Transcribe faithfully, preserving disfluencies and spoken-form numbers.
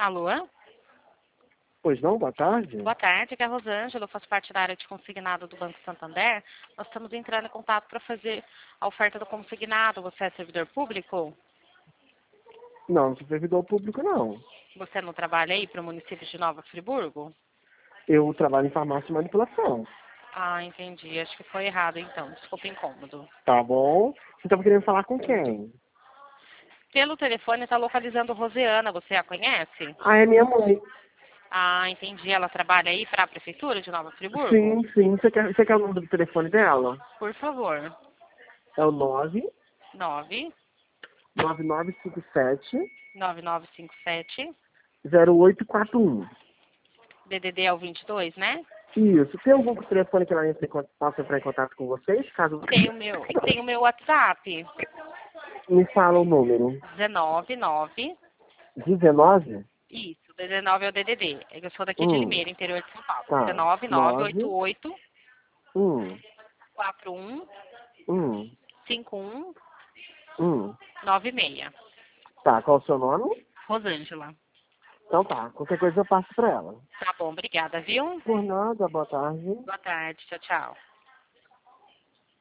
Alô? Pois não, boa tarde. Boa tarde, aqui é a Rosângela, eu faço parte da área de consignado do Banco Santander. Nós estamos entrando em contato para fazer a oferta do consignado. Você é servidor público? Não, não sou servidor público, não. Você não trabalha aí para o município de Nova Friburgo? Eu trabalho em farmácia e manipulação. Ah, entendi. Acho que foi errado então. Desculpa o incômodo. Tá bom? Você estava querendo falar com quem? Pelo telefone está localizando Rosiana. Você a conhece? Ah, é minha mãe. Ah, entendi. Ela trabalha aí para a prefeitura de Nova Friburgo? Sim, sim. Você quer, você quer o número do telefone dela? Por favor. É o nove nove nove nove cinco sete nove nove cinco sete zero oito quatro um. D D D é o vinte e dois, né? Isso. Tem algum telefone que ela entre em con- possa entrar em contato com vocês? Caso Tem o meu, tem o meu WhatsApp. me fala o número. dezenove nove. dezenove? Isso, dezenove é o D D D. Eu sou daqui de Hum. Limeira, interior de São Paulo. Tá. dezenove nove oito nove. oito Hum. quatro um Hum. cinco um Hum. nove seis. Tá. Qual o seu nome? Rosângela. Então tá. Qualquer coisa eu passo pra ela. Tá bom, obrigada, viu? Por nada, boa tarde. Boa tarde, tchau, tchau.